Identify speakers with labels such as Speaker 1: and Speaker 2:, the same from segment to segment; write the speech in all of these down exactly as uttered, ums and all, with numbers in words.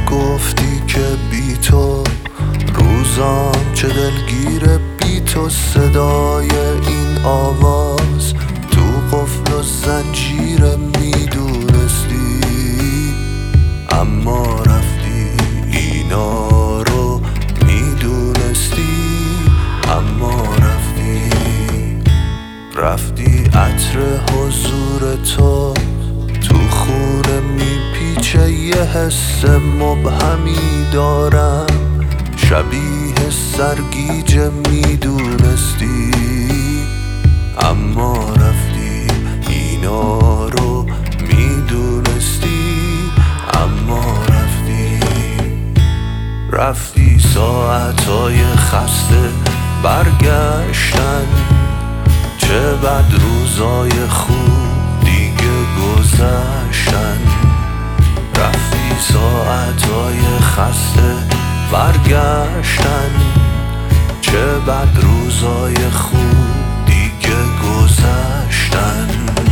Speaker 1: نگفتی که بی تو روزام چه دلگیره، بی تو صدای این آواز تو قفل و زنجیره. میدونستی اما رفتی، اینا رو میدونستی اما رفتی. رفتی عطر حضور تو تو خونه میپیچه، یه حس مبهمی دارم شبیه سرگیجه. میدونستی اما رفتی، اینا رو میدونستی اما رفتی. رفتی ساعتای خسته برگشتن، چه بد روزای خوب دیگه گذشتن. رفتی ساعتای خسته برگشتن، چه بد روزای خوب دیگه گذشتن.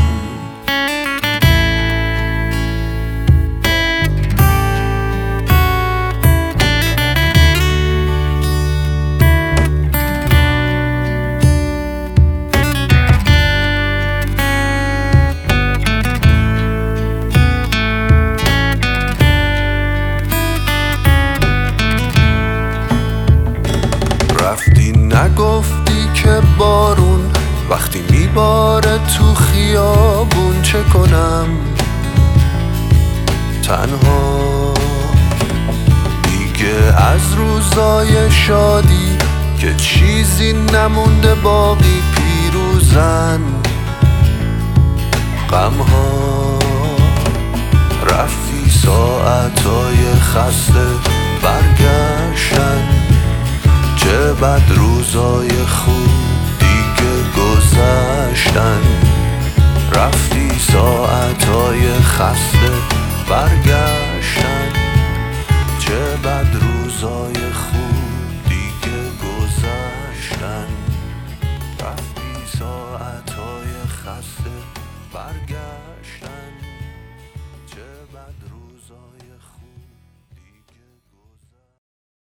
Speaker 1: رفتی نگفتی که بارون وقتی میباره تو خیابون چه کنم تنها. دیگه از روزای شادی که چیزی نمونده باقی، پیروزن غمها. رفتی ساعتای خسته برگشتن، چه بد روزای خوب دیگه گذشتن. رفتی ساعتای خسته برگشتن،